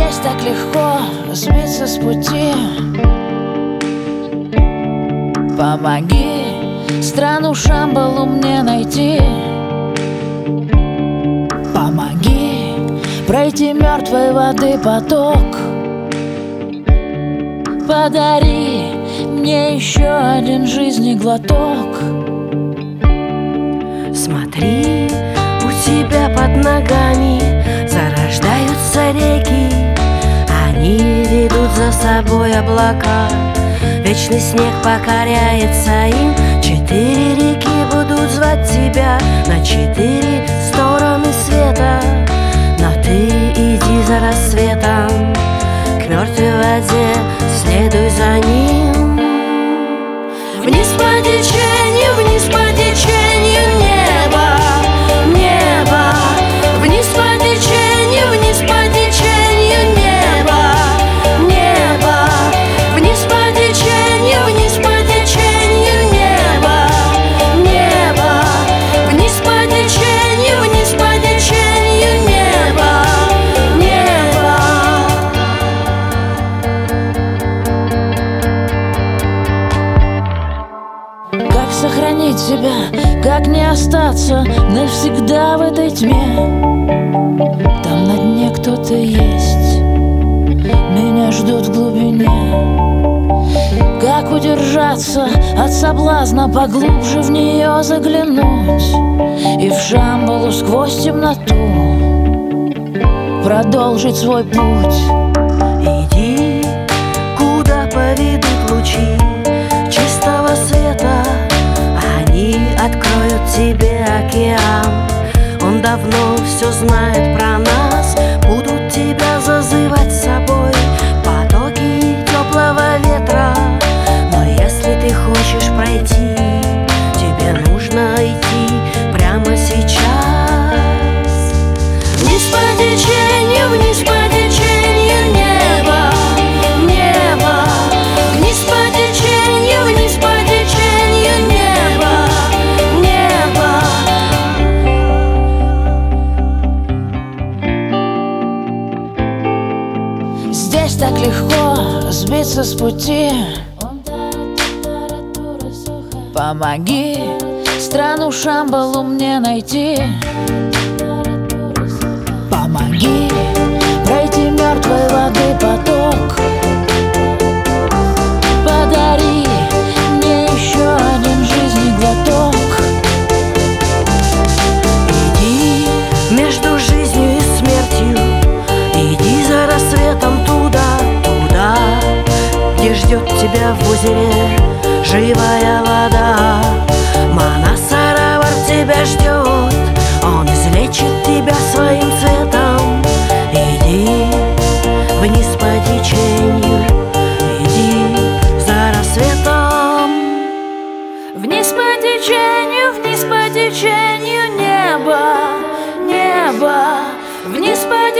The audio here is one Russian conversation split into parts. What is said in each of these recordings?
Здесь так легко сбиться с пути. Помоги страну Шамбалу мне найти. Помоги пройти мертвой воды поток. Подари мне еще один жизни глоток. Смотри, у тебя под ногами зарождаются реки. Они ведут за собой облака. Вечный снег покоряется им. 4 реки будут звать тебя на 4 стороны света. Но ты иди за рассветом к мертвой воде, следуй за ним. Вниз по течению, вниз по течению неба, небо. Вниз по течению, вниз по течению неба, небо. Вниз по течению, вниз по течению неба, небо. Вниз по течению, вниз по течению неба, небо. Как сохранить себя, как не остаться навсегда в этой тьме? Там на дне кто-то есть, меня ждут в глубине. Как удержаться от соблазна поглубже в нее заглянуть и в Шамбалу сквозь темноту продолжить свой путь? Иди, куда поведут лучи чистого света. Они откроют тебе океан. Он давно все знает про нас. Будут тебя зазывать с собой потоки теплого ветра. Но если ты хочешь пройти, тебе нужно идти прямо сейчас. Вниз по течению, вниз по течению неба, небо. Вниз по течению, вниз по течению неба, небо. Здесь так легко сбиться с пути. Помоги страну Шамбалу мне найти. Помоги пройти мертвой воды поток. Подари мне еще один жизни глоток. Иди между жизнью и смертью. Иди за рассветом туда, туда, где ждет тебя в озере живая вода. Манасаровар тебя ждет, он излечит тебя своим цветом. Иди вниз по течению, иди за рассветом. Вниз по течению неба, небо. Вниз по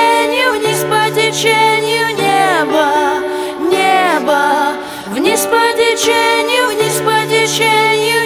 течению неба, небо. Вниз по течению, вниз по течению